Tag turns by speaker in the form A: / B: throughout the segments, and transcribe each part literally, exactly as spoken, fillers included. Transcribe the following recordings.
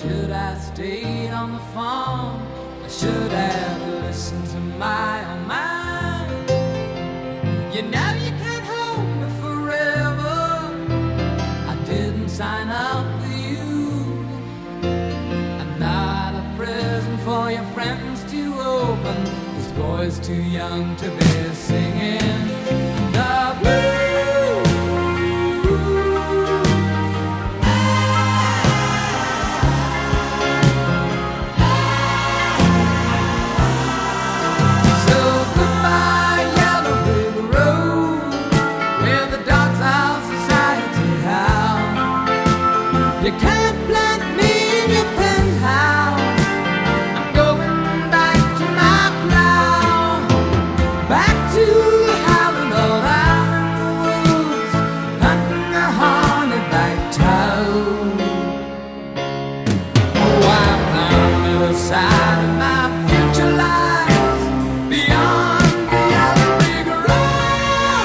A: Should I stayed on the phone? I should have listened to my own mind. You know you can't hold me forever. I didn't sign up with you. I'm not a present for your friends to open. This boy's too young to be singing the blues. You can't plant me in your penthouse. I'm going back to my plow, back to howling all out in the woods, hunting a hornetback toad. Oh, I found the other side of my future lies beyond the other big road.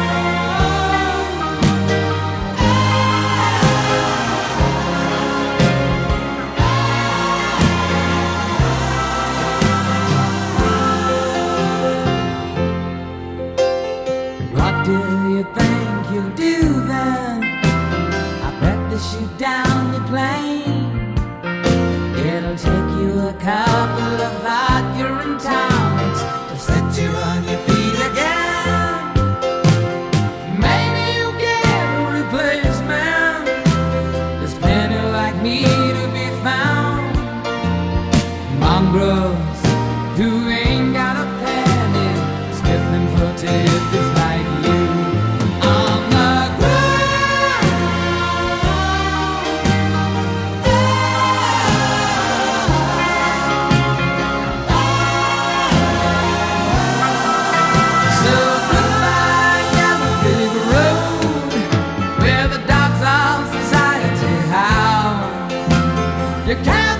A: What do you think you'll do then? I bet they shoot down your plane. It'll take you a couple of hot urine tonics to set you on your feet again. Maybe you'll get a replacement. There's plenty like me to be found. Mongrels who ain't got a penny, stiffing footed just like you. On the ground. So goodbye, yellow big road, where the dogs of society howl. You can't